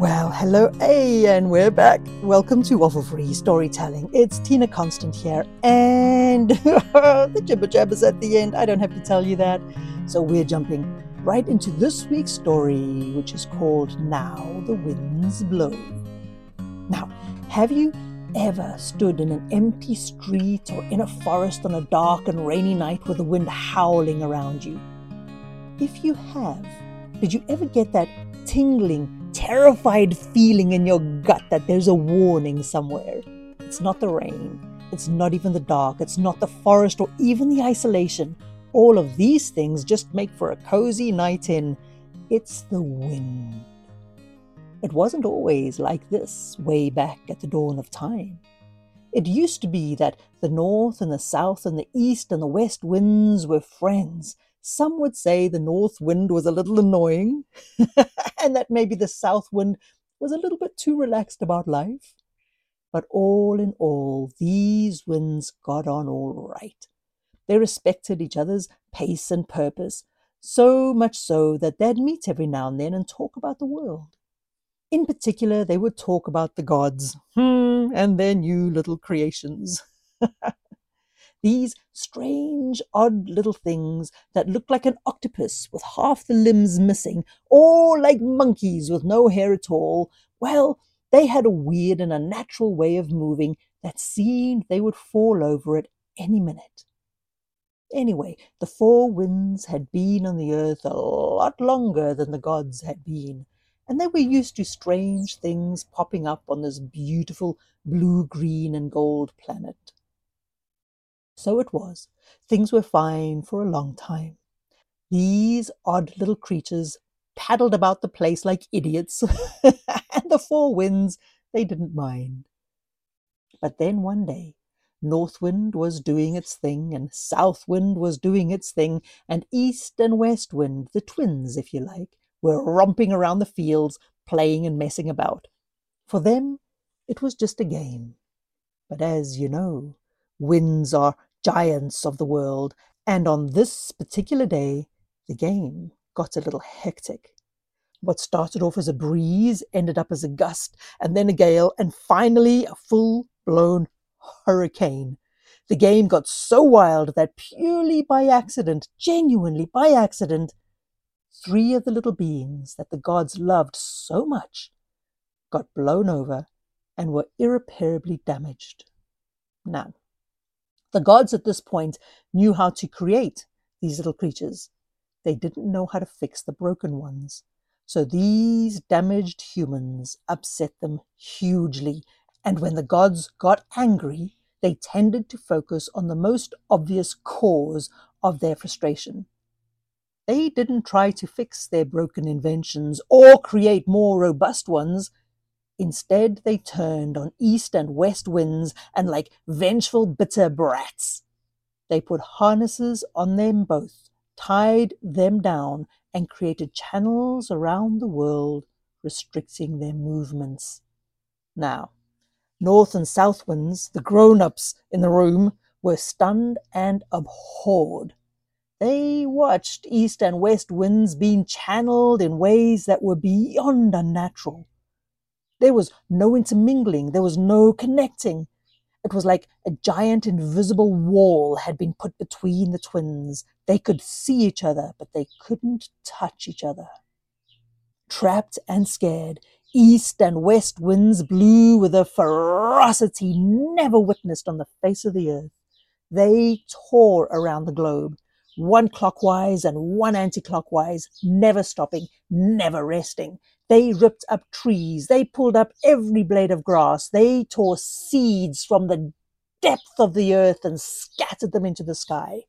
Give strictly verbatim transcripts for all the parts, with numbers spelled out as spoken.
Well, hello, hey, and we're back. Welcome to Waffle Free Storytelling. It's Tina Constant here, and the jibber jabbers at the end. I don't have to tell you that. So we're jumping right into this week's story, which is called Now the Winds Blow. Now, have you ever stood in an empty street or in a forest on a dark and rainy night with the wind howling around you? If you have, did you ever get that tingling, terrified feeling in your gut that there's a warning somewhere? It's not the rain, it's not even the dark, it's not the forest or even the isolation. All of these things just make for a cozy night in. It's the wind. It wasn't always like this way back at the dawn of time. It used to be that the north and the south and the east and the west winds were friends. Some would say the north wind was a little annoying, and that maybe the south wind was a little bit too relaxed about life. But all in all, these winds got on all right. They respected each other's pace and purpose, so much so that they'd meet every now and then and talk about the world. In particular, they would talk about the gods, hmm, and their new little creations. These strange, odd little things that looked like an octopus with half the limbs missing, or like monkeys with no hair at all. Well, they had a weird and unnatural way of moving that seemed they would fall over at any minute. Anyway, the four winds had been on the earth a lot longer than the gods had been, and they were used to strange things popping up on this beautiful blue, green, and gold planet. So it was. Things were fine for a long time. These odd little creatures paddled about the place like idiots, and the four winds, they didn't mind. But then one day, North Wind was doing its thing, and South Wind was doing its thing, and East and West Wind, the twins if you like, were romping around the fields, playing and messing about. For them, it was just a game. But as you know, winds are giants of the world, and on this particular day, the game got a little hectic. What started off as a breeze ended up as a gust, and then a gale, and finally a full-blown hurricane. The game got so wild that purely by accident, genuinely by accident, three of the little beings that the gods loved so much got blown over and were irreparably damaged. Now, the gods at this point knew how to create these little creatures. They didn't know how to fix the broken ones. So these damaged humans upset them hugely. And when the gods got angry, they tended to focus on the most obvious cause of their frustration. They didn't try to fix their broken inventions or create more robust ones. Instead, they turned on east and west winds, and like vengeful, bitter brats, they put harnesses on them both, tied them down, and created channels around the world, restricting their movements. Now, north and south winds, the grown-ups in the room, were stunned and abhorred. They watched east and west winds being channeled in ways that were beyond unnatural. There was no intermingling. There was no connecting. It was like a giant invisible wall had been put between the twins. They could see each other, but they couldn't touch each other. Trapped and scared, east and west winds blew with a ferocity never witnessed on the face of the earth. They tore around the globe, one clockwise and one anti-clockwise, never stopping, never resting. They ripped up trees. They pulled up every blade of grass. They tore seeds from the depth of the earth and scattered them into the sky.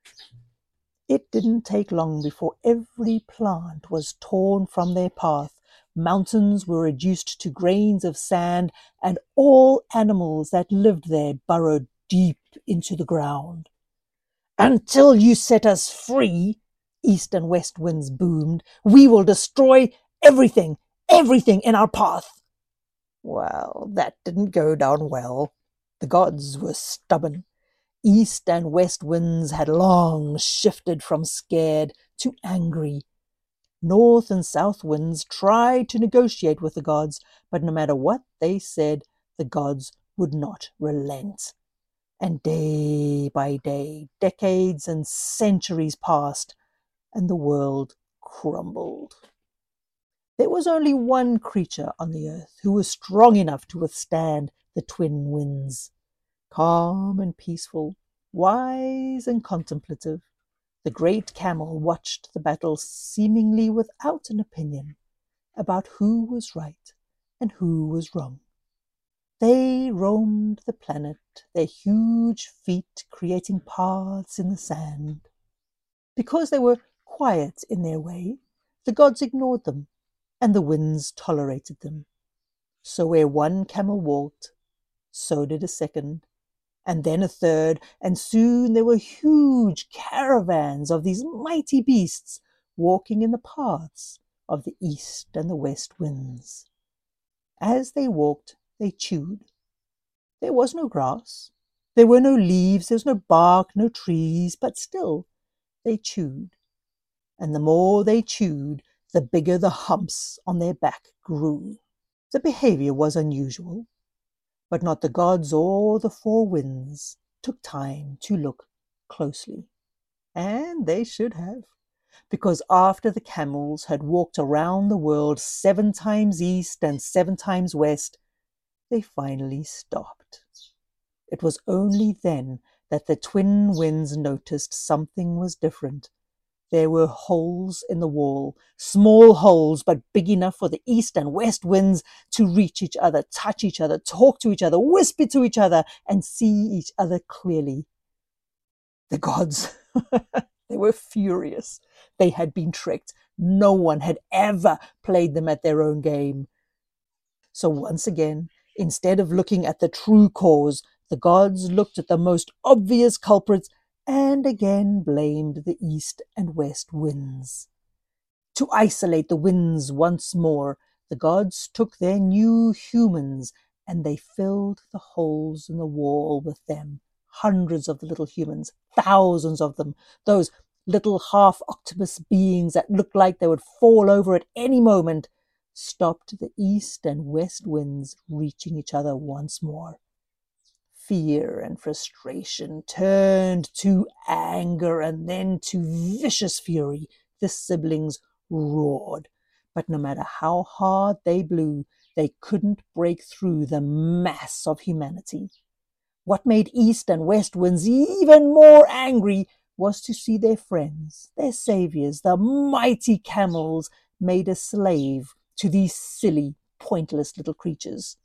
It didn't take long before every plant was torn from their path. Mountains were reduced to grains of sand, and all animals that lived there burrowed deep into the ground. "Until you set us free," east and west winds boomed, "we will destroy everything, everything in our path." Well, that didn't go down well. The gods were stubborn. East and west winds had long shifted from scared to angry. North and south winds tried to negotiate with the gods, but no matter what they said, the gods would not relent. And day by day, decades and centuries passed, and the world crumbled. There was only one creature on the earth who was strong enough to withstand the twin winds. Calm and peaceful, wise and contemplative, the great camel watched the battle seemingly without an opinion about who was right and who was wrong. They roamed the planet, their huge feet creating paths in the sand. Because they were quiet in their way, the gods ignored them, and the winds tolerated them. So where one camel walked, so did a second, and then a third, and soon there were huge caravans of these mighty beasts walking in the paths of the east and the west winds. As they walked, they chewed. There was no grass, there were no leaves, there was no bark, no trees, but still they chewed. And the more they chewed, the bigger the humps on their back grew. The behavior was unusual, but not the gods or the four winds took time to look closely. And they should have, because after the camels had walked around the world seven times east and seven times west, they finally stopped. It was only then that the twin winds noticed something was different. There were holes in the wall, small holes, but big enough for the east and west winds to reach each other, touch each other, talk to each other, whisper to each other, and see each other clearly. The gods, they were furious. They had been tricked. No one had ever played them at their own game. So once again, instead of looking at the true cause, the gods looked at the most obvious culprits and again blamed the east and west winds. To isolate the winds once more, the gods took their new humans and they filled the holes in the wall with them. Hundreds of the little humans, thousands of them, those little half-octopus beings that looked like they would fall over at any moment, stopped the east and west winds reaching each other once more. Fear and frustration turned to anger and then to vicious fury. The siblings roared, but no matter how hard they blew, they couldn't break through the mass of humanity. What made east and west winds even more angry was to see their friends, their saviors, the mighty camels, made a slave to these silly, pointless little creatures.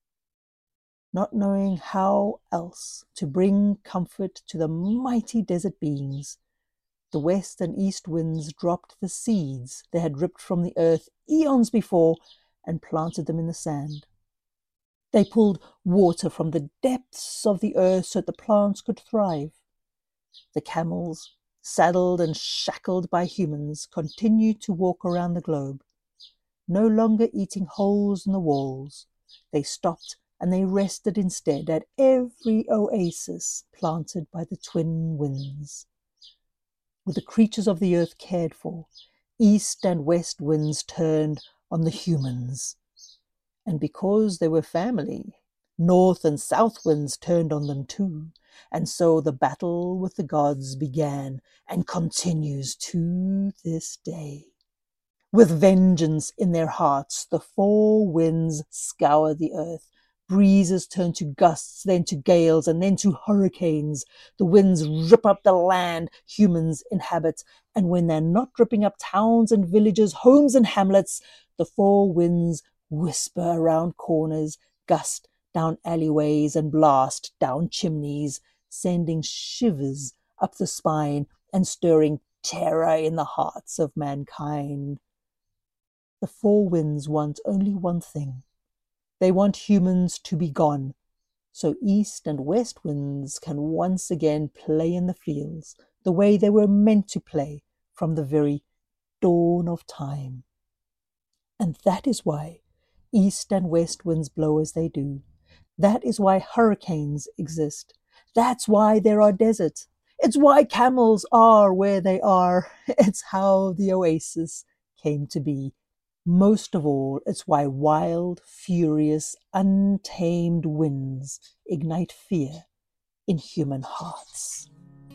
Not knowing how else to bring comfort to the mighty desert beings, the west and east winds dropped the seeds they had ripped from the earth eons before and planted them in the sand. They pulled water from the depths of the earth so that the plants could thrive. The camels, saddled and shackled by humans, continued to walk around the globe. No longer eating holes in the walls, they stopped and they rested instead at every oasis planted by the twin winds. With the creatures of the earth cared for, east and west winds turned on the humans. And because they were family, north and south winds turned on them too. And so the battle with the gods began and continues to this day. With vengeance in their hearts, the four winds scour the earth. Breezes turn to gusts, then to gales, and then to hurricanes. The winds rip up the land humans inhabit. And when they're not ripping up towns and villages, homes and hamlets, the four winds whisper around corners, gust down alleyways, and blast down chimneys, sending shivers up the spine and stirring terror in the hearts of mankind. The four winds want only one thing. They want humans to be gone, so east and west winds can once again play in the fields the way they were meant to play from the very dawn of time. And that is why east and west winds blow as they do. That is why hurricanes exist. That's why there are deserts. It's why camels are where they are. It's how the oasis came to be. Most of all, it's why wild, furious, untamed winds ignite fear in human hearts.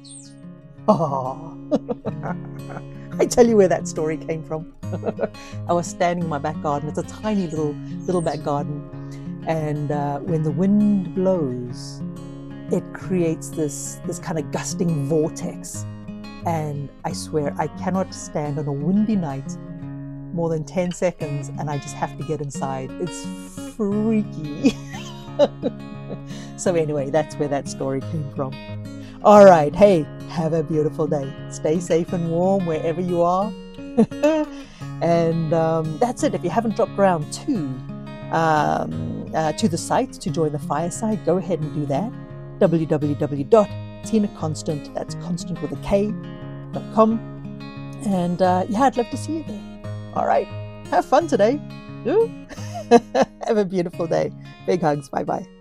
Oh, I tell you where that story came from. I was standing in my back garden. It's a tiny little little back garden, and uh, when the wind blows, it creates this this kind of gusting vortex. And I swear I cannot stand on a windy night more than ten seconds, and I just have to get inside. It's freaky. So anyway, that's where that story came from. All right, hey, have a beautiful day. Stay safe and warm wherever you are. And um, that's it. If you haven't dropped around to um, uh, to the site to join the fireside, go ahead and do that. w w w dot tina constant, that's constant with a K, dot com. And uh, yeah, I'd love to see you there. All right, have fun today. Have a beautiful day. Big hugs. Bye-bye.